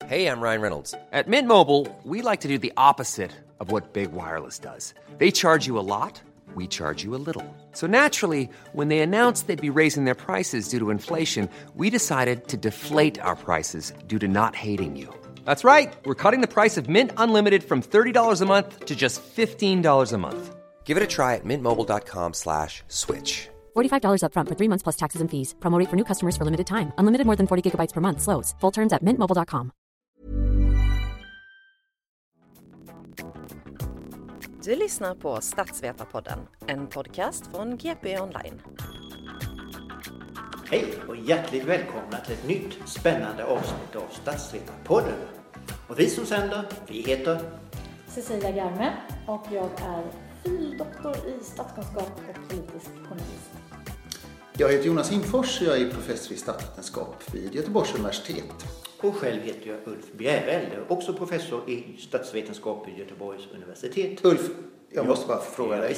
Hey, I'm Ryan Reynolds. At Mint Mobile, we like to do the opposite of what Big Wireless does. They charge you a lot, we charge you a little. So naturally, when they announced they'd be raising their prices due to inflation, we decided to deflate our prices due to not hating you. That's right. We're cutting the price of Mint Unlimited from $30 a month to just $15 a month. Give it a try at mintmobile.com/switch. $45 up front for 3 months plus taxes and fees. Promo rate for new customers for limited time. Unlimited more than 40 gigabytes per month. Slows full terms at mintmobile.com. Du lyssnar på Statsvetarpodden, en podcast från GP Online. Hej och hjärtligt välkomna till ett nytt spännande avsnitt av Statsvetarpodden. Och vi som sänder, vi heter Cecilia Garme och jag är fildoktor i statskunskap och politisk journalist. Jag heter Jonas Infors och jag är professor i statsvetenskap vid Göteborgs universitet. Och själv heter jag Ulf Bjäreld, också professor i statsvetenskap vid Göteborgs universitet. Ulf, jag måste bara fråga dig. Visst.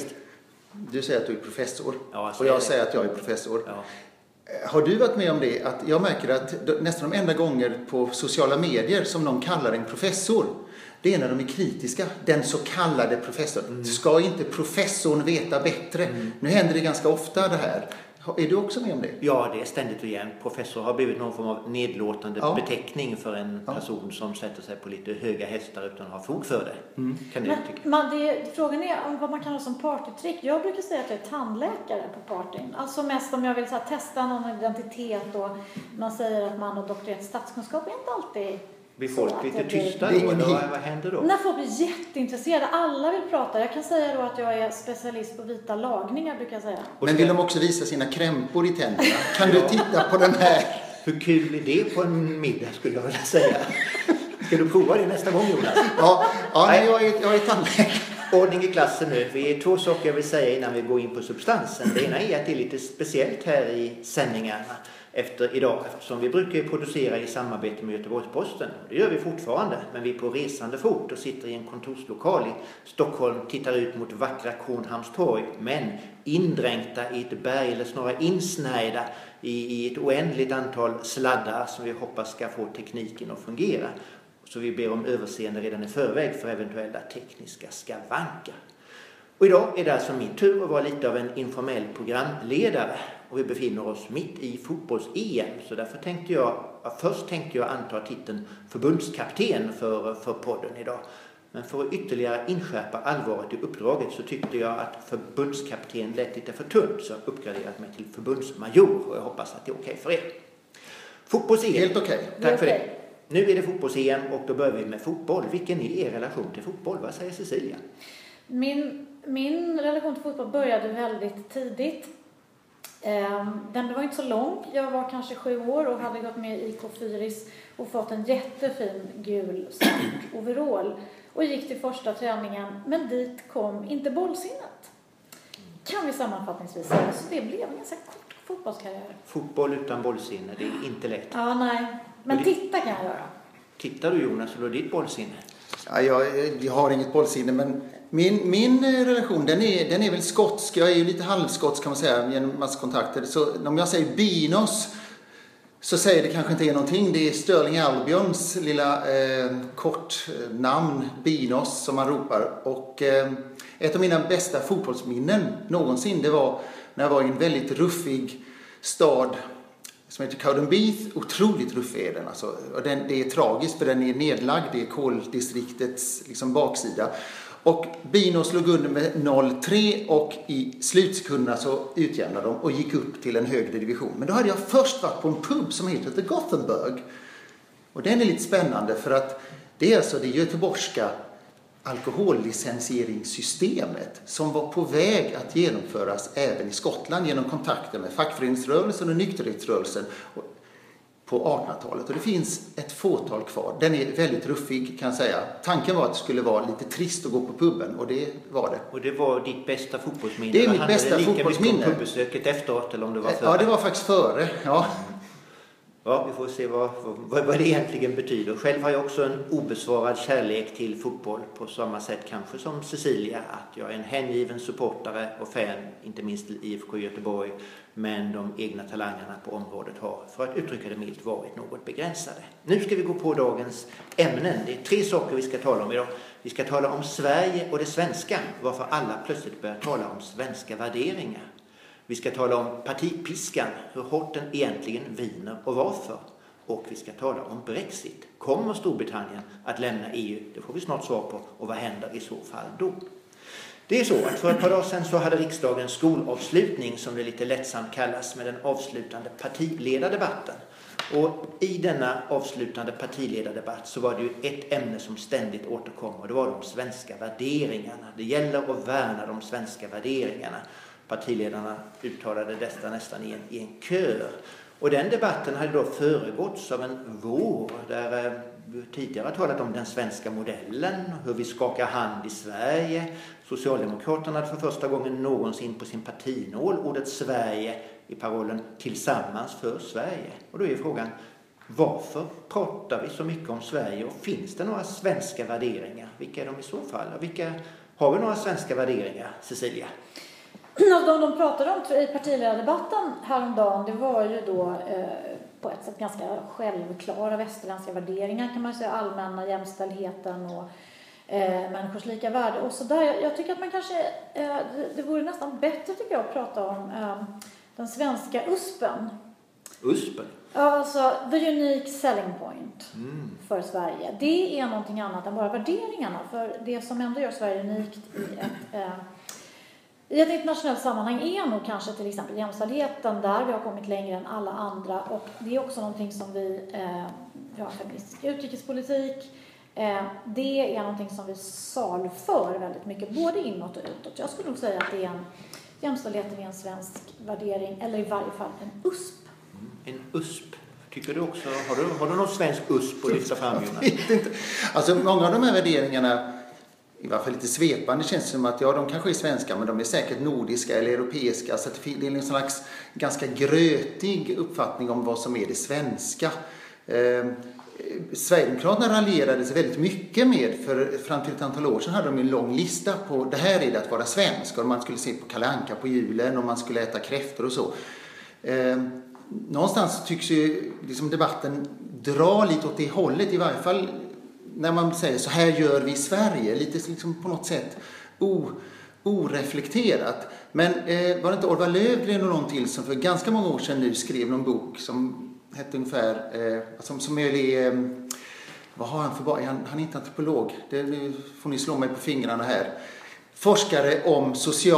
Du säger att du är professor Ja, och jag säger att jag är professor. Ja. Har du varit med om det? Att jag märker att nästan de enda gånger på sociala medier som någon kallar en professor, det är när de är kritiska. Den så kallade professorn. Ska inte professorn veta bättre? Nu händer det ganska ofta det här. Är du också med om det? Ja, det är ständigt och igen. Professor har blivit någon form av nedlåtande beteckning för en person som sätter sig på lite höga hästar utan att ha fog för det. Kan du tycka? Frågan är om vad man kan ha som partytrick. Jag brukar säga att jag är tandläkare på partyn. Alltså mest om jag vill så här, testa någon identitet och man säger att man har doktorerat statskunskap är inte alltid... Blir folk lite tysta då? Vad händer då? När folk blir jätteintresserade. Alla vill prata. Jag kan säga då att jag är specialist på vita lagningar, brukar jag säga. Men vill de också visa sina krämpor i tänderna? Kan du titta på den här? Hur kul är det på en middag, skulle jag vilja säga. Ska du prova det nästa gång, Jonas? Nej, jag är tandläkare. Ordning i klassen nu. Vi är 2 saker jag vill säga innan vi går in på substansen. Det ena är att det är lite speciellt här i sändningarna efter idag. Som vi brukar producera i samarbete med Göteborgs-Posten. Det gör vi fortfarande. Men vi är på resande fot och sitter i en kontorslokal i Stockholm. Tittar ut mot vackra Kornhamnstorg. Men indränkta i ett berg, eller snarare insnärjda i ett oändligt antal sladdar som vi hoppas ska få tekniken att fungera. Så vi ber om överseende redan i förväg för eventuella tekniska skavanker. Och idag är det alltså min tur att vara lite av en informell programledare. Och vi befinner oss mitt i fotbolls-EM. Så därför tänkte jag anta titeln förbundskapten för podden idag. Men för att ytterligare inskärpa allvaret i uppdraget så tyckte jag att förbundskapten lät lite för tunt. Så jag uppgraderat mig till förbundsmajor. Och jag hoppas att det är okej för er. Fotbolls-EM. Helt okej. Tack för det. Nu är det fotbolls-EM och då börjar vi med fotboll. Vilken är er relation till fotboll? Vad säger Cecilia? Min relation till fotboll började väldigt tidigt. Den var inte så lång. Jag var kanske 7 år och hade gått med i IK Fyris och fått en jättefin gul svart overall. Och gick till första träningen, men dit kom inte bollsinnet. Kan vi sammanfattningsvis säga. Så det blev en ganska kort fotbollskarriär. Fotboll utan bollsinne, det är inte lätt. Ja, nej. Men titta kan jag göra. Tittar du, Jonas, och då är ditt bollsinne? Ja, jag har inget bollsinne, men min relation den är väl skotsk. Jag är ju lite halvskotsk kan man säga genom massa kontakter. Så om jag säger Binos så säger det kanske inte är någonting. Det är Sterling Albions lilla kortnamn Binos som man ropar. Och ett av mina bästa fotbollsminnen någonsin, det var när jag var i en väldigt ruffig stad som heter Cowdenbeath. Otroligt ruffig är den. Alltså. Och det är tragiskt för den är nedlagd. Det är koldistriktets liksom baksida. Och Bino slog under med 0-3 och i slutsekunderna så utjämnade de och gick upp till en högre division. Men då hade jag först varit på en pub som heter The Gothenburg. Och den är lite spännande för att det är alltså det göteborgska alkohollicensieringssystemet som var på väg att genomföras även i Skottland genom kontakter med fackföreningsrörelsen och nykterhetsrörelsen på 1800-talet. Och det finns ett fåtal kvar. Den är väldigt ruffig kan jag säga. Tanken var att det skulle vara lite trist att gå på puben och det var det. Och det var ditt bästa fotbollsminne? Det är mitt bästa fotbollsminne. Handlade det lika mycket om pubbesöket efteråt eller om det var före? Ja, det var faktiskt före. Ja. Ja, vi får se vad det egentligen betyder. Själv har jag också en obesvarad kärlek till fotboll på samma sätt kanske som Cecilia. Att jag är en hängiven supportare och fan, inte minst till IFK Göteborg. Men de egna talangerna på området har, för att uttrycka det milt, varit något begränsade. Nu ska vi gå på dagens ämnen. Det är 3 saker vi ska tala om idag. Vi ska tala om Sverige och det svenska. Varför alla plötsligt börjar tala om svenska värderingar. Vi ska tala om partipiskan, hur hårt den egentligen viner och varför. Och vi ska tala om Brexit. Kommer Storbritannien att lämna EU? Det får vi snart svar på. Och vad händer i så fall då? Det är så att för ett par dagar sedan så hade riksdagen skolavslutning, som det lite lättsamt kallas, med den avslutande partiledardebatten. Och i denna avslutande partiledardebatt så var det ju ett ämne som ständigt återkom, och det var de svenska värderingarna. Det gäller att värna de svenska värderingarna. Partiledarna uttalade detta nästan i en kör. Och den debatten hade då föregåtts av en vår där vi tidigare talat om den svenska modellen, hur vi skakar hand i Sverige. Socialdemokraterna hade för första gången någonsin på sin partinål ordet Sverige i parollen Tillsammans för Sverige. Och då är frågan, varför pratar vi så mycket om Sverige, och finns det några svenska värderingar? Vilka är de i så fall? Har vi några svenska värderingar, Cecilia? De pratade om i partiledardebatten häromdagen, det var ju då på ett sätt ganska självklara västerländska värderingar, kan man säga, allmänna jämställdheten och människors lika värde och sådär. Jag tycker att man kanske, det vore nästan bättre tycker jag att prata om den svenska USPen. USPen? Ja, alltså the unique selling point för Sverige. Det är någonting annat än bara värderingarna, för det som ändå gör Sverige unikt i ett internationellt sammanhang är nog kanske till exempel jämställdheten, där vi har kommit längre än alla andra, och det är också någonting som vi har feministisk utrikespolitik. Det är någonting som vi saluför väldigt mycket, både inåt och utåt. Jag skulle nog säga att det är jämställdheten är en svensk värdering, eller i varje fall en USP. En USP. Tycker du också, har du någon svensk USP att lyfta fram, Jonas? Inte. Alltså många av de här värderingarna, i varje fall lite svepande, känns som att de kanske är svenska, men de är säkert nordiska eller europeiska. Så att det är en slags ganska grötig uppfattning om vad som är det svenska. Sverigedemokraterna raljerade sig väldigt mycket med, för fram till ett antal år sedan hade de en lång lista på det här är det att vara svensk. Och man skulle se på Kalle Anka på julen och man skulle äta kräftor och så. Någonstans tycks ju liksom debatten dra lite åt det hållet, i varje fall när man säger så här gör vi i Sverige, lite liksom på något sätt oreflekterat. Men var det inte Orvar Lövgren och någon till som för ganska många år sedan nu skrev någon bok som hette ungefär, som är, vad har han för bok? Han är inte antropolog, nu får ni slå mig på fingrarna här. Forskare om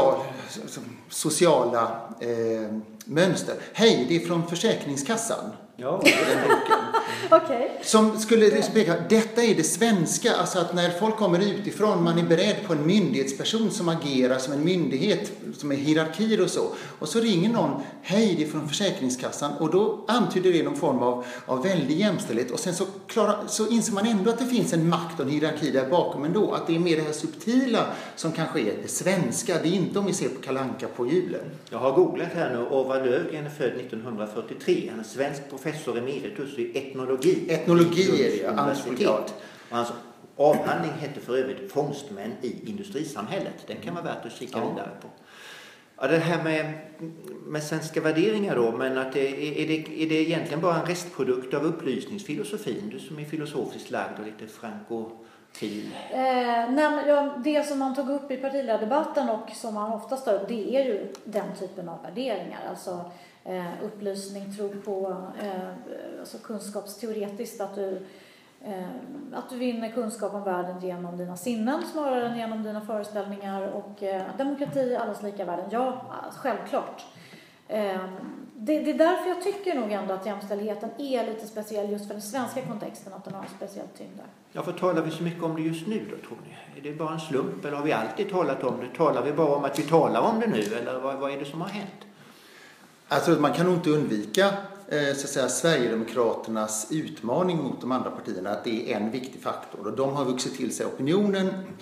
sociala mönster. Hej, det är från Försäkringskassan. Ja, Okay. Som skulle spegla, detta är det svenska, alltså att när folk kommer utifrån, man är beredd på en myndighetsperson som agerar som en myndighet, som är hierarkier och så ringer någon, hej det är från Försäkringskassan, och då antyder det någon form av väldig jämställdhet, och sen så inser man ändå att det finns en makt och en hierarki där bakom ändå, att det är mer det här subtila som kanske är det svenska, det är inte om vi ser på Kalle Anka på julen. Jag har googlat här nu, Orvar Lövgren är född 1943, han är svensk professor emeritus i etnologi. Etnologi är det, universitet. Och hans avhandling heter för övrigt Fångstmän i industrisamhället. Den kan vara värt att kika vidare på. Ja, det här med svenska värderingar då, men att är det egentligen bara en restprodukt av upplysningsfilosofin? Du som är filosofiskt lagd och lite frankofil. Det som man tog upp i partiledardebatten och som man oftast tar upp, det är ju den typen av värderingar. Alltså upplysning, tro på alltså kunskapsteoretiskt, att du vinner kunskap om världen genom dina sinnen snarare än genom dina föreställningar, och demokrati, allas lika värden. Ja, självklart. Det är därför jag tycker nog ändå att jämställdheten är lite speciell just för den svenska kontexten, att den har en speciell tyngd där. Ja, för talar vi så mycket om det just nu då, tror ni? Är det bara en slump, eller har vi alltid talat om det? Talar vi bara om att vi talar om det nu, eller vad är det som har hänt? Alltså man kan nog inte undvika så att säga, Sverigedemokraternas utmaning mot de andra partierna, att det är en viktig faktor. Och de har vuxit till sig opinionen,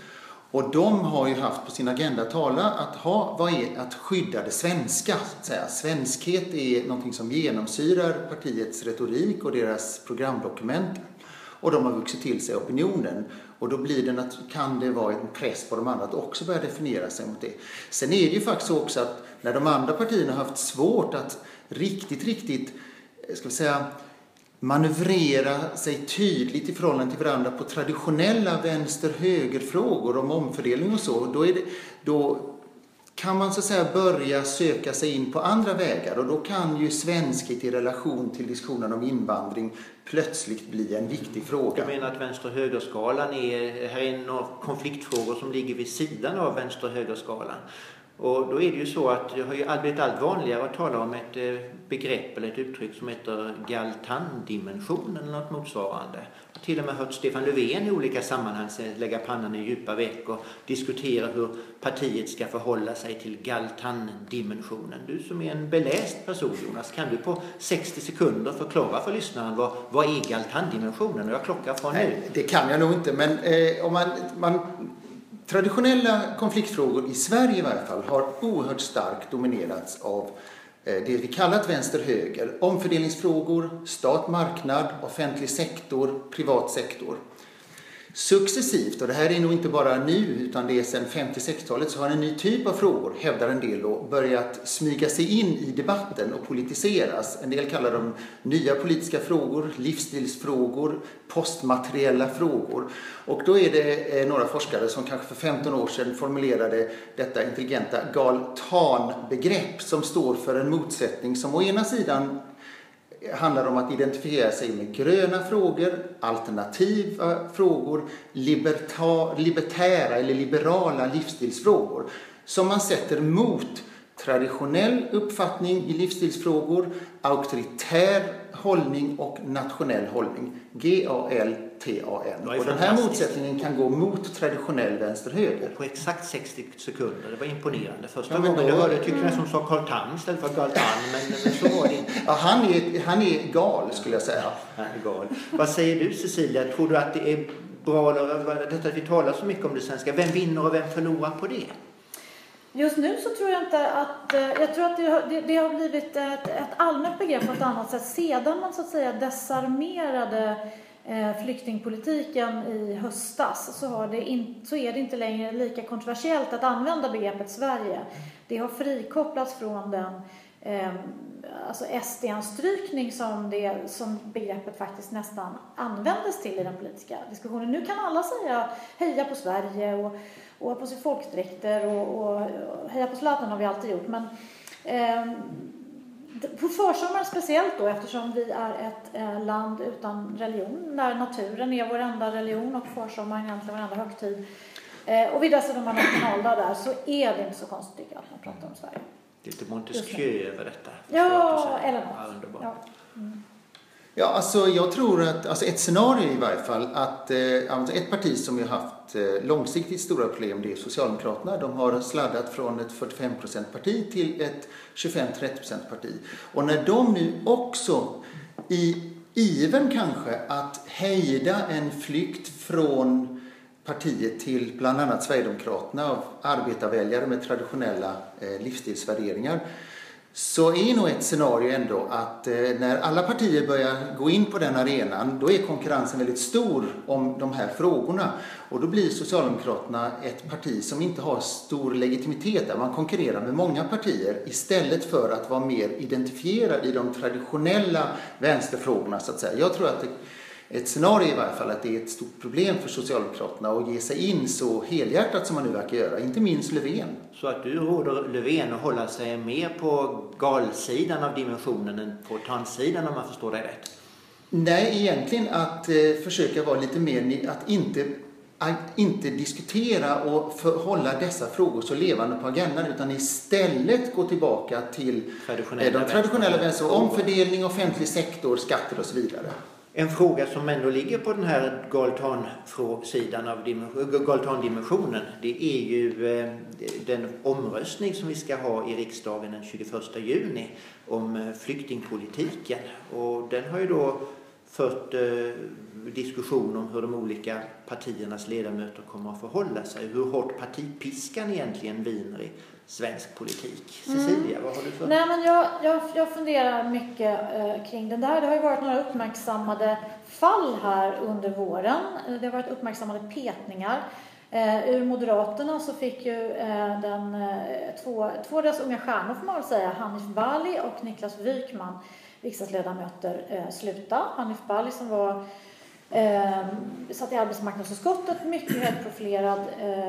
Och de har ju haft på sin agenda vad är att skydda det svenska. Så att säga. Svenskhet är någonting som genomsyrar partiets retorik och deras programdokument. Och de har vuxit till sig opinionen. Och då kan det vara en press på de andra att också börja definiera sig mot det. Sen är det ju faktiskt också att när de andra partierna har haft svårt att riktigt, ska vi säga, manövrera sig tydligt i förhållande till varandra på traditionella vänster-höger-frågor om omfördelning och så, då kan man så att säga börja söka sig in på andra vägar, och då kan ju svenskhet i relation till diskussionen om invandring plötsligt bli en viktig fråga. Jag menar att vänster- och högerskalan är några konfliktfrågor som ligger vid sidan av vänster- och högerskalan. Och då är det ju så att det har ju blivit allt vanligare att tala om ett begrepp eller ett uttryck som heter Galtan-dimensionen eller något motsvarande. Jag har till och med hört Stefan Löfven i olika sammanhang lägga pannan i djupa veck och diskutera hur partiet ska förhålla sig till Galtan-dimensionen. Du som är en beläst person, Jonas, kan du på 60 sekunder förklara för lyssnaren vad är Galtan-dimensionen? Och jag klockar från nu. Nej, det kan jag nog inte, men om man traditionella konfliktfrågor i Sverige i varje fall har oerhört starkt dominerats av det vi kallat vänster-höger. Omfördelningsfrågor, stat-marknad, offentlig sektor, privat sektor. Successivt, och det här är nog inte bara nu utan det är sedan 50-60-talet, så har en ny typ av frågor, hävdar en del då, börjat smyga sig in i debatten och politiseras. En del kallar dem nya politiska frågor, livsstilsfrågor, postmateriella frågor. Och då är det några forskare som kanske för 15 år sedan formulerade detta intelligenta Galtan-begrepp som står för en motsättning som å ena sidan handlar om att identifiera sig med gröna frågor, alternativa frågor, libertära eller liberala livsstilsfrågor som man sätter mot traditionell uppfattning i livsstilsfrågor, auktoritär hållning och nationell hållning. Galtan. Och den här motsättningen kan gå mot traditionell vänster-höger. På exakt 60 sekunder. Det var imponerande. Första gången jag hörde tyckte jag som sa Carl Tham istället för Galtan, men så var det inte. Ja, han är gal skulle jag säga. Han är gal. Vad säger du, Cecilia? Tror du att det är bra detta att vi talar så mycket om det svenska? Vem vinner och vem förlorar på det? Just nu så tror jag inte att, jag tror att det har blivit ett allmänt begrepp på ett annat sätt. Sedan man så att säga desarmerade flyktingpolitiken i höstas så är det inte längre lika kontroversiellt att använda begreppet Sverige. Det har frikopplats från den SD-anstrykning som begreppet faktiskt nästan användes till i den politiska diskussionen. Nu kan alla säga heja på Sverige och på sig folkdräkter och heja på Zlatan har vi alltid gjort. Men på försommaren speciellt då, eftersom vi är ett land utan religion, där naturen är vår enda religion och försommaren egentligen vår enda högtid. Och vi dessutom har nationaldag där, så är det inte så konstigt att man pratar om Sverige. Det är lite Montesquieu över detta. Ja, eller något. Ja, underbart. Ja. Mm. Ja, alltså jag tror att ett scenario i varje fall att ett parti som har haft långsiktigt stora problem, det är Socialdemokraterna. De har sladdat från ett 45%-parti till ett 25-30%-parti. Och när de nu också i iven kanske att hejda en flykt från partiet till bland annat Sverigedemokraterna av arbetarväljare med traditionella livsstilsvärderingar, så är nog ett scenario ändå att när alla partier börjar gå in på den arenan, då är konkurrensen väldigt stor om de här frågorna. Och då blir Socialdemokraterna ett parti som inte har stor legitimitet, där man konkurrerar med många partier istället för att vara mer identifierad i de traditionella vänsterfrågorna så att säga. Jag tror att ett scenario i varje fall att det är ett stort problem för Socialdemokraterna att ge sig in så helhjärtat som man nu verkar göra, inte minst Löfven. Så att du råder Löfven att hålla sig mer på galsidan av dimensionen än på tandsidan, om man förstår det rätt? Nej, egentligen att försöka vara lite mer, att inte diskutera och hålla dessa frågor så levande på agendan, utan istället gå tillbaka till de traditionella vänster, omfördelning, offentlig sektor, skatter och så vidare. En fråga som ändå ligger på den här Galtan-dimensionen, det är ju den omröstning som vi ska ha i riksdagen den 21 juni om flyktingpolitiken. Och den har ju då fört diskussion om hur de olika partiernas ledamöter kommer att förhålla sig. Hur hårt partipiskan egentligen viner i svensk politik. Cecilia, vad har du för? Nej, men jag funderar mycket kring det där. Det har ju varit några uppmärksammade fall här under våren. Det har varit uppmärksammade petningar. Ur Moderaterna så fick ju två av deras unga stjärnor, får man väl säga, Hanif Bali och Niklas Wykman, riksdagsledamöter, sluta. Hanif Bali som var satt i arbetsmarknadsutskottet, mycket högprofilerad.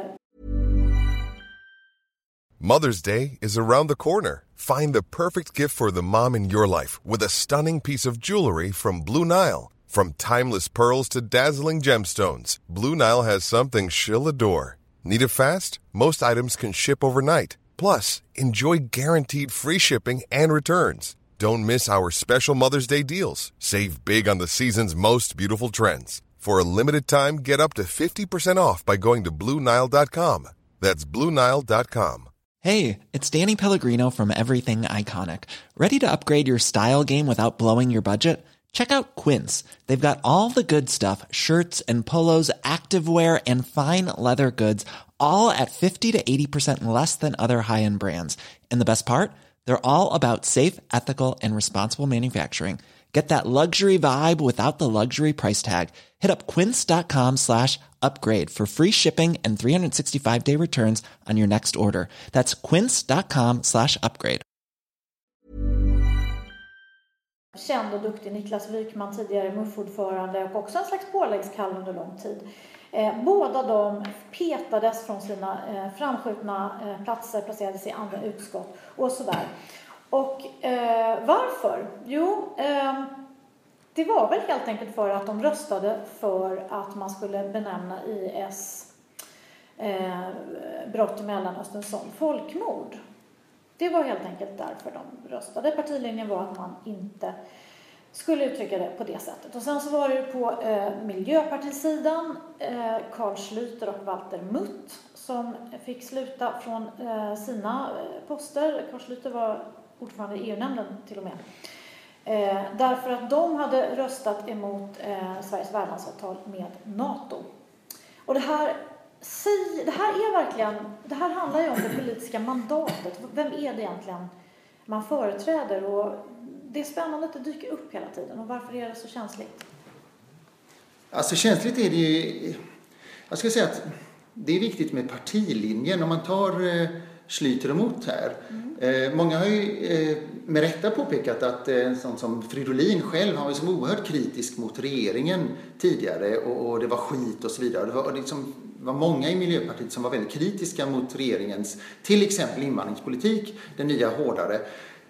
Mother's Day is around the corner. Find the perfect gift for the mom in your life with a stunning piece of jewelry from Blue Nile. From timeless pearls to dazzling gemstones, Blue Nile has something she'll adore. Need it fast? Most items can ship overnight. Plus, enjoy guaranteed free shipping and returns. Don't miss our special Mother's Day deals. Save big on the season's most beautiful trends. For a limited time, get up to 50% off by going to BlueNile.com. That's BlueNile.com. Hey, it's Danny Pellegrino from Everything Iconic. Ready to upgrade your style game without blowing your budget? Check out Quince. They've got all the good stuff, shirts and polos, activewear, and fine leather goods, all at 50 to 80% less than other high-end brands. And the best part? They're all about safe, ethical, and responsible manufacturing. Get that luxury vibe without the luxury price tag. Hit up quince.com/upgrade for free shipping and 365-day returns on your next order. That's quince.com/upgrade. Känd och duktig Niklas Wykman, tidigare MUF-ordförande och också en slags påläggskalv under lång tid. Båda de petades från sina framskjutna platser, placerades i andra utskott och sådär. Och varför? Jo, det var väl helt enkelt för att de röstade för att man skulle benämna IS brott i Mellanöstern som folkmord. Det var helt enkelt därför de röstade. Partilinjen var att man inte skulle uttrycka det på det sättet. Och sen så var det på Miljöpartisidan Carl Schlüter och Walter Mutt som fick sluta från sina poster. Carl Schlüter var ordförande i EU-nämnden till och med. Därför att de hade röstat emot Sveriges värdlandsavtal med NATO. Och det här är verkligen, det här handlar ju om det politiska mandatet. Vem är det egentligen man företräder? Och det är spännande att det dyker upp hela tiden. Och varför är det så känsligt? Alltså känsligt är det ju, jag ska säga att det är viktigt med partilinjen. Om man tar Schlüter emot här. Många har ju med rätta påpekat att en sån som Fridolin själv har varit så oerhört kritisk mot regeringen tidigare och det var skit och så vidare. Det var många i Miljöpartiet som var väldigt kritiska mot regeringens till exempel invandringspolitik, den nya hårdare.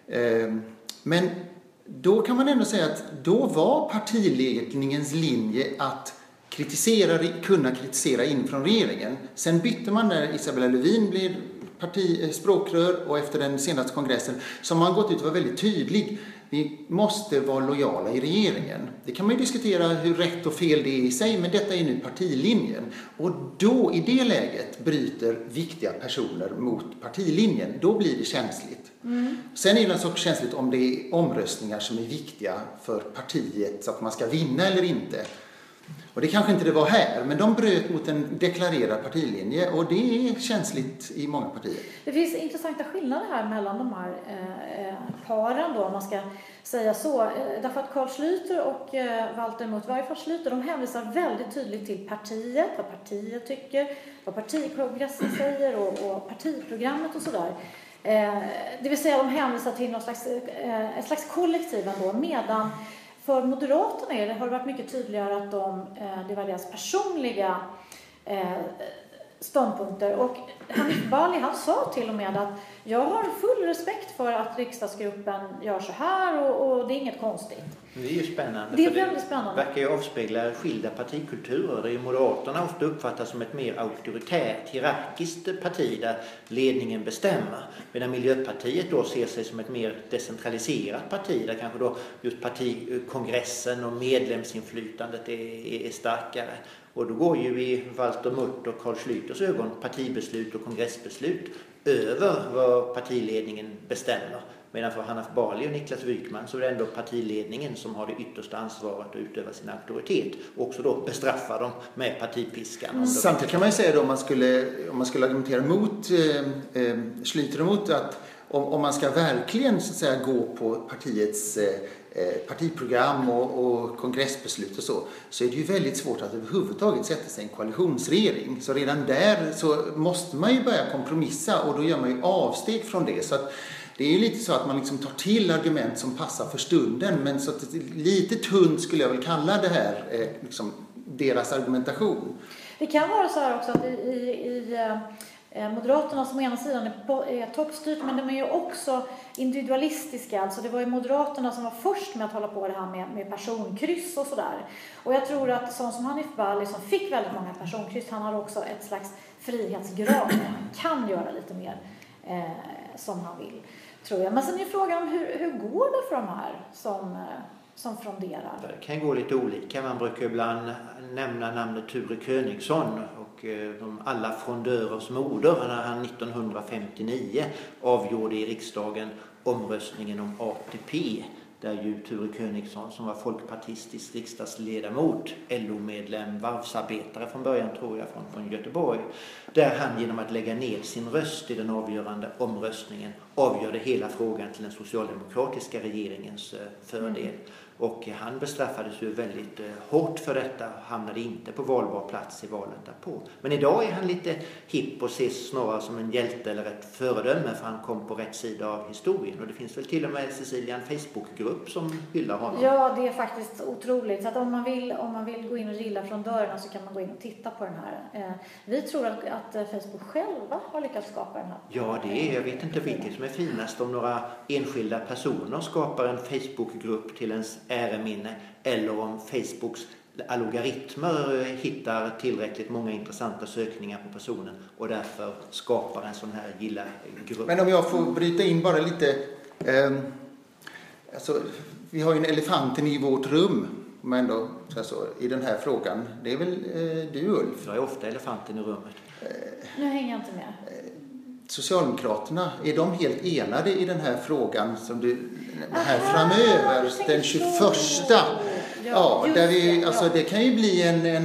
Men då kan man ändå säga att då var partiledningens linje att kunna kritisera in från regeringen. Sen bytte man när Isabella Lövin blev språkrör och efter den senaste kongressen som man gått ut och var väldigt tydlig. Vi måste vara lojala i regeringen. Det kan man ju diskutera hur rätt och fel det är i sig, men detta är nu partilinjen. Och då i det läget bryter viktiga personer mot partilinjen. Då blir det känsligt. Sen är det en sorts känsligt om det är omröstningar som är viktiga för partiet så att man ska vinna eller inte. Och det kanske inte det var här, men de bröt mot en deklarerad partilinje och det är känsligt i många partier. Det finns intressanta skillnader här mellan de här paren då, om man ska säga så. Därför att Carl Schlüter och Walter Mutt, varje fall Schlüter, de hänvisar väldigt tydligt till partiet, vad partiet tycker, vad partikongressen säger och partiprogrammet och sådär. Det vill säga de hänvisar till ett slags kollektiv ändå, medan för Moderaterna har det varit mycket tydligare att det var deras personliga ståndpunkter. Och Hanif Bali, han sa till och med att jag har full respekt för att riksdagsgruppen gör så här och det är inget konstigt. Det är ju spännande. Det är väldigt spännande. Det verkar ju avspegla skilda partikulturer. Det är ju Moderaterna ofta uppfattas som ett mer auktoritärt, hierarkiskt parti där ledningen bestämmer. Medan Miljöpartiet då ser sig som ett mer decentraliserat parti där kanske då just partikongressen och medlemsinflytandet är starkare. Och då går ju i Walter Mutt och Carl Schlüters ögon partibeslut och kongressbeslut över vad partiledningen bestämmer. Medan för Hanif Bali och Niklas Wykman så är det ändå partiledningen som har det yttersta ansvaret att utöva sin auktoritet. Och också då bestraffa dem med partipiskan. Samtidigt kan man ju säga då, om man skulle argumentera mot Schlyter emot att om man ska verkligen så att säga gå på partiets partiprogram och kongressbeslut och så är det ju väldigt svårt att överhuvudtaget sätta sig i en koalitionsregering. Så redan där så måste man ju börja kompromissa och då gör man ju avsteg från det. Så att det är ju lite så att man liksom tar till argument som passar för stunden, men så att lite tunt skulle jag väl kalla det här liksom deras argumentation. Det kan vara så här också att i Moderaterna som å ena sidan är toppstyrt, men de är ju också individualistiska. Alltså det var ju Moderaterna som var först med att hålla på det här med personkryss och sådär. Och jag tror att sån som Hanif Bali som fick väldigt många personkryss, han har också ett slags frihetsgrad. Han kan göra lite mer som han vill, tror jag. Men sen är frågan hur går det för de här som fronderar? Det kan gå lite olika. Man brukar ibland nämna namnet Ture Königsson och alla frondörers moder när han 1959 avgjorde i riksdagen omröstningen om ATP. Där ju Ture Königsson som var folkpartistisk riksdagsledamot, LO-medlem, varvsarbetare från början tror jag från Göteborg. Där han genom att lägga ner sin röst i den avgörande omröstningen avgjorde hela frågan till den socialdemokratiska regeringens fördel. Och han bestraffades ju väldigt hårt för detta och hamnade inte på valbar plats i valet därpå. Men idag är han lite hipp och ses snarare som en hjälte eller ett föredöme, för han kom på rätt sida av historien. Och det finns väl till och med Cecilia en Facebookgrupp som hyllar honom. Ja, det är faktiskt otroligt. Så att om man vill gå in och gilla från dörren så kan man gå in och titta på den här. Vi tror att Facebook själva har lyckats skapa den här. Ja, jag vet inte vilket som är finast, om några enskilda personer skapar en Facebookgrupp till ens äreminne eller om Facebooks algoritmer hittar tillräckligt många intressanta sökningar på personen och därför skapar en sån här gilla-grupp. Men om jag får bryta in bara lite. Alltså, vi har ju en elefanten i vårt rum, men då, alltså, i den här frågan. Det är väl du, Ulf? Jag är ofta elefanten i rummet. Nu hänger jag inte med. Socialdemokraterna, är de helt enade i den här frågan som du här framöver den 21? Ja, där vi, alltså, det kan ju bli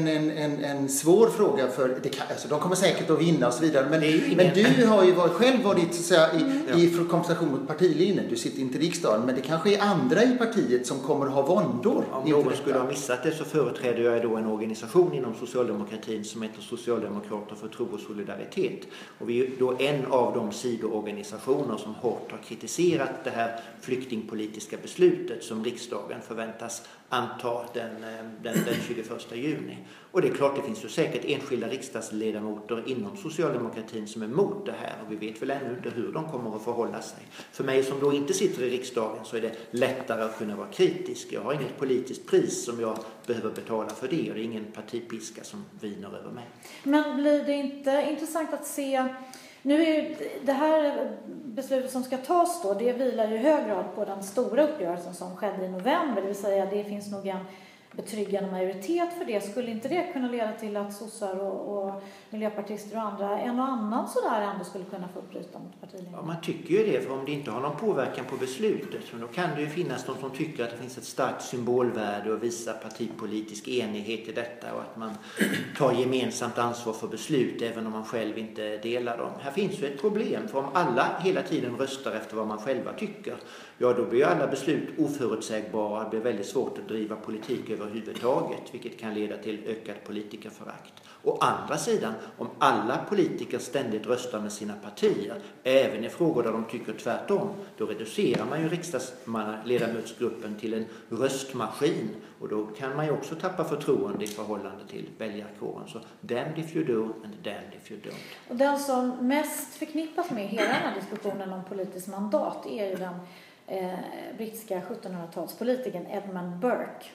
en svår fråga för alltså, de kommer säkert att vinna och så vidare, men du har ju själv varit så att säga, i konversation mot partilinjen. Du sitter inte i riksdagen, men det kanske är andra i partiet som kommer att ha våndor. Om någon skulle ha missat det så företräder jag då en organisation inom socialdemokratin som heter Socialdemokrater för tro och solidaritet. Och vi är då en av de sidoorganisationer som hårt har kritiserat det här flyktingpolitiska beslutet som riksdagen förväntas anta den 21 juni. Och det är klart, det finns ju säkert enskilda riksdagsledamöter inom socialdemokratin som är emot det här, och vi vet väl ännu inte hur de kommer att förhålla sig. För mig som då inte sitter i riksdagen så är det lättare att kunna vara kritisk. Jag har inget politiskt pris som jag behöver betala för det, och det är ingen partipiska som viner över mig. Men blir det inte intressant att se, nu är ju det här beslutet som ska tas då, det vilar ju i hög grad på den stora uppgörelsen som skedde i november, det vill säga det finns nog en betryggande majoritet för det. Skulle inte det kunna leda till att sossar och miljöpartister och andra, en och annan sådär ändå skulle kunna få bryta mot partilinjen? Ja, man tycker ju det, för om det inte har någon påverkan på beslutet, men då kan det ju finnas de som tycker att det finns ett starkt symbolvärde och visa partipolitisk enighet i detta, och att man tar gemensamt ansvar för beslut även om man själv inte delar dem. Här finns ju ett problem, för om alla hela tiden röstar efter vad man själva tycker, ja då blir alla beslut oförutsägbara. Det blir väldigt svårt att driva politik överhuvudtaget, vilket kan leda till ökad politikerförakt. Å andra sidan, om alla politiker ständigt röstar med sina partier, även i frågor där de tycker tvärtom, då reducerar man ju riksdagsledamötsgruppen till en röstmaskin, och då kan man ju också tappa förtroende i förhållande till väljarkåren. Så damned if you do and damned if you don't. Och den som mest förknippas med hela den här diskussionen om politiskt mandat är ju den brittiska 1700-talspolitikern Edmund Burke.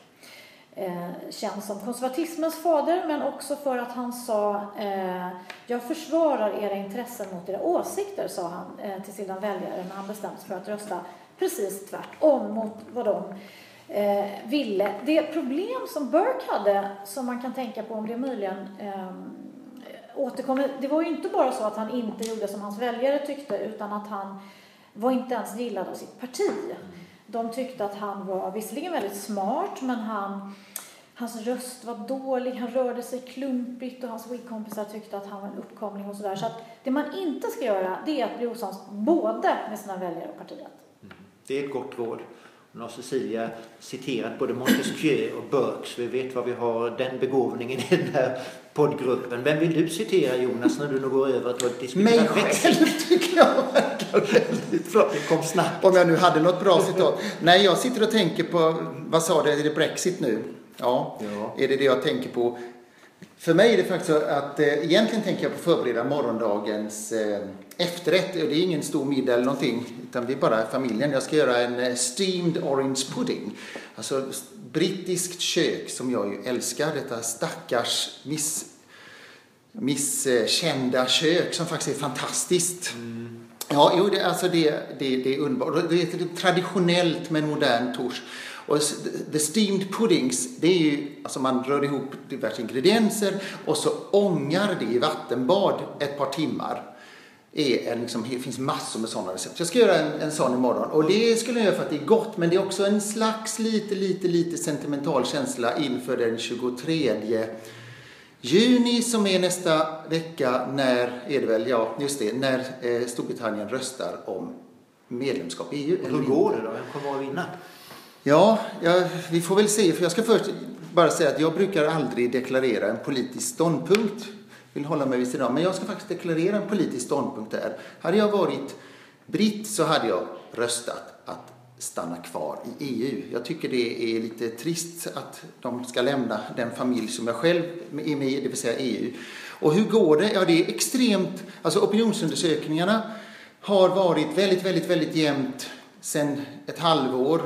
Känns som konservatismens fader, men också för att han sa jag försvarar era intressen mot era åsikter, sa han till sina väljare när han bestämde sig för att rösta precis tvärtom mot vad de ville. Det problem som Burke hade, som man kan tänka på om det möjligen återkommer, det var ju inte bara så att han inte gjorde som hans väljare tyckte, utan att han var inte ens gillad av sitt parti. De tyckte att han var visserligen väldigt smart, men hans röst var dålig, han rörde sig klumpigt och hans Whig-kompisar tyckte att han var en uppkomling och sådär. Så att det man inte ska göra, det är att bli osams både med sina väljare och partiet. Det är ett gott råd. Nu har Cecilia citerat både Montesquieu och Burke, så vi vet vad vi har den begåvningen i den här poddgruppen. Vem vill du citera, Jonas, när du nu går över till att diskutera? Mig själv tycker jag verkar väldigt bra. Det kom snabbt. Om jag nu hade något bra citat. Nej, jag sitter och tänker på, vad sa det, är det Brexit nu? Ja. Är det jag tänker på? För mig är det faktiskt så att egentligen tänker jag på förbereda morgondagens efterrätt. Det är ingen stor middag eller någonting, utan det är bara familjen. Jag ska göra en steamed orange pudding. Alltså brittiskt kök som jag ju älskar. Detta stackars misskända kök som faktiskt är fantastiskt. Ja, jo, det är underbart. Det är traditionellt med en modern torsk. Och the steamed puddings, det är ju, alltså man rör ihop diverse ingredienser och så ångar det i vattenbad ett par timmar. Det finns massor med sådana recept. Jag ska göra en sån imorgon. Och det skulle jag göra för att det är gott, men det är också en slags lite sentimental känsla inför den 23 juni som är nästa vecka, när Storbritannien röstar om medlemskap i EU. Hur går det då? Vem kommer att vinna? Ja, vi får väl se. För jag ska först bara säga att jag brukar aldrig deklarera en politisk ståndpunkt. Jag vill hålla mig vid sidan. Men jag ska faktiskt deklarera en politisk ståndpunkt där. Hade jag varit britt så hade jag röstat att stanna kvar i EU. Jag tycker det är lite trist att de ska lämna den familj som jag själv är med i, det vill säga EU. Och hur går det? Ja, det är extremt. Alltså opinionsundersökningarna har varit väldigt jämnt sedan ett halvår.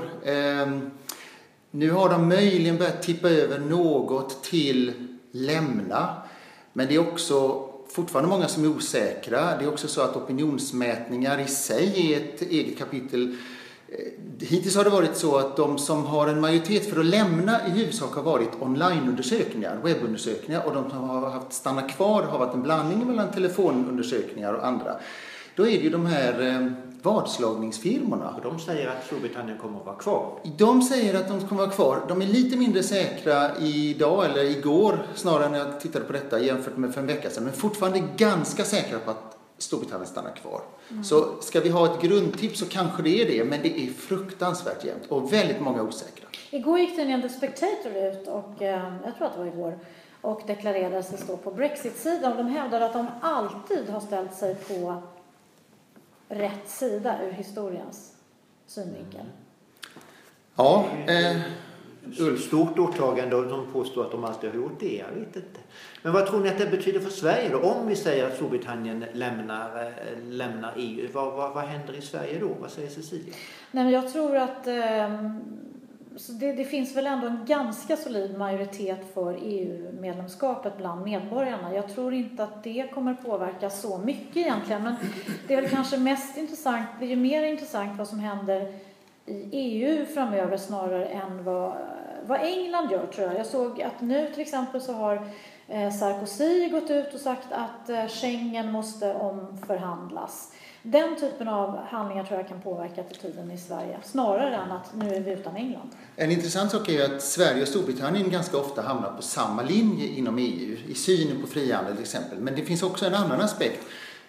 Nu har de möjligen börjat tippa över något till lämna. Men det är också fortfarande många som är osäkra. Det är också så att opinionsmätningar i sig är ett eget kapitel. Hittills har det varit så att de som har en majoritet för att lämna i huvudsak har varit onlineundersökningar, webbundersökningar. Och de som har haft stanna kvar har varit en blandning mellan telefonundersökningar och andra. Då är det ju de här vadslagningsfirmorna. Och de säger att Storbritannien kommer att vara kvar. De säger att de kommer att vara kvar. De är lite mindre säkra idag eller igår snarare när jag tittade på detta jämfört med för en vecka sedan. Men fortfarande ganska säkra på att Storbritannien stannar kvar. Så ska vi ha ett grundtips så kanske det är det. Men det är fruktansvärt jämnt och väldigt många osäkra. Igår gick tidningen The Spectator ut och jag tror att det var igår. Och deklarerade sig stå på Brexit-sidan. De hävdade att de alltid har ställt sig på rätt sida ur historiens synvinkel. Ja, stort åtagande och de påstår att de alltid har gjort det. Jag vet inte. Men vad tror ni att det betyder för Sverige då? Om vi säger att Storbritannien lämnar EU, vad händer i Sverige då? Vad säger Cecilia? Nej, men jag tror att så det finns väl ändå en ganska solid majoritet för EU-medlemskapet bland medborgarna. Jag tror inte att det kommer påverka så mycket egentligen. Men det är väl kanske mest intressant, det är ju mer intressant vad som händer i EU framöver snarare än vad England gör, tror jag. Jag såg att nu till exempel så har Sarkozy gått ut och sagt att Schengen måste omförhandlas. Den typen av handlingar tror jag kan påverka attityden i Sverige snarare än att nu är vi utan England. En intressant sak är att Sverige och Storbritannien ganska ofta hamnar på samma linje inom EU i synen på frihandel till exempel. Men det finns också en annan aspekt.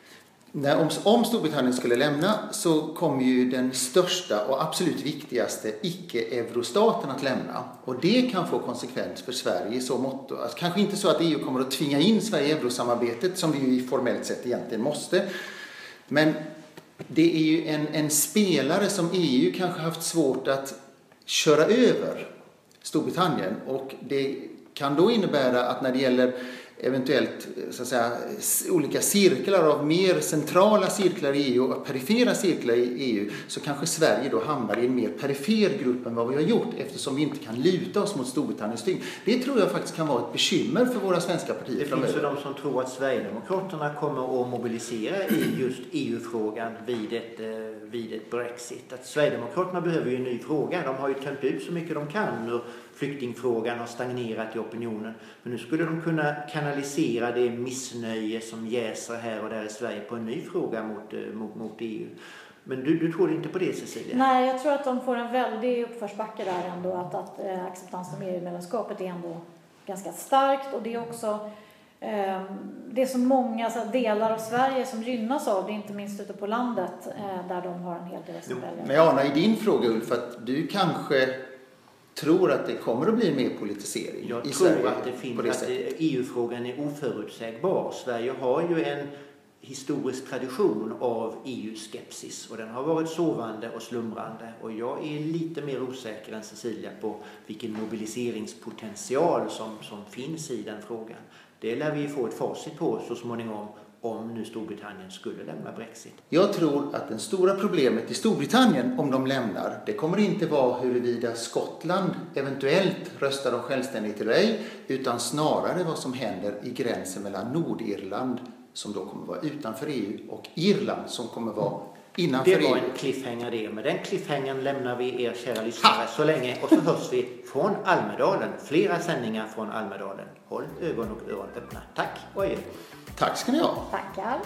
Om Storbritannien skulle lämna så kommer ju den största och absolut viktigaste icke-eurostaten att lämna. Och det kan få konsekvens för Sverige i så mått. Alltså, kanske inte så att EU kommer att tvinga in Sverige i eurosamarbetet som vi ju formellt sett egentligen måste. Men det är ju en spelare som EU kanske haft svårt att köra över, Storbritannien. Och det kan då innebära att när det gäller eventuellt så att säga, olika cirklar av mer centrala cirklar i EU och perifera cirklar i EU, så kanske Sverige då hamnar i en mer perifer grupp än vad vi har gjort, eftersom vi inte kan luta oss mot Storbritanniens tyngd. Det tror jag faktiskt kan vara ett bekymmer för våra svenska partier. Det finns ju de som tror att Sverigedemokraterna kommer att mobilisera i just EU-frågan vid ett Brexit. Att Sverigedemokraterna behöver ju en ny fråga. De har ju tömt ut så mycket de kan och flyktingfrågan har stagnerat i opinionen. Men nu skulle de kunna kanalisera det missnöje som jäser här och där i Sverige på en ny fråga mot EU. Men du tror inte på det, Cecilia? Nej, jag tror att de får en väldig uppförsbacke där ändå. Att acceptansen med EU-medlemskapet är ändå ganska starkt. Och det är också det är så många delar av Sverige som gynnas av det, inte minst ute på landet där de har en hel del som väljer. Men Anna, i din fråga Ulf, att du kanske tror att det kommer att bli mer politisering i Sverige? Jag tror att EU-frågan är oförutsägbar. Sverige har ju en historisk tradition av EU-skepsis och den har varit sovande och slumrande, och jag är lite mer osäker än Cecilia på vilken mobiliseringspotential som finns i den frågan. Det lär vi få ett facit på så småningom om nu Storbritannien skulle lämna Brexit. Jag tror att det stora problemet i Storbritannien om de lämnar, det kommer inte vara huruvida Skottland eventuellt röstar om självständighet eller ej, utan snarare vad som händer i gränsen mellan Nordirland, som då kommer vara utanför EU, och Irland som kommer vara innanför EU. Det var en cliffhanger det. Med den cliffhangern lämnar vi er kära lyssnare så länge, och så hörs vi från Almedalen. Flera sändningar från Almedalen. Håll ögon och öron öppna. Tack och adjö. Tack ska ni ha. Tackar.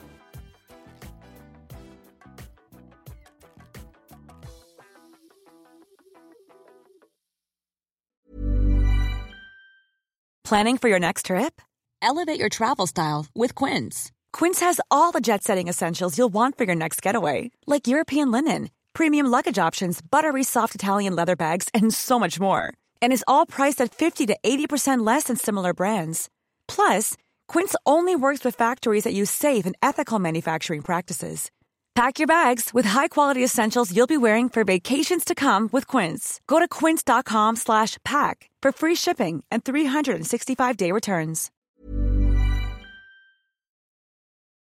Planning for your next trip? Elevate your travel style with Quince. Quince has all the jet-setting essentials you'll want for your next getaway, like European linen, premium luggage options, buttery soft Italian leather bags, and so much more. And is all priced at 50 to 80% less than similar brands. Plus, Quince only works with factories that use safe and ethical manufacturing practices. Pack your bags with high-quality essentials you'll be wearing for vacations to come with Quince. Go to quince.com/pack for free shipping and 365-day returns.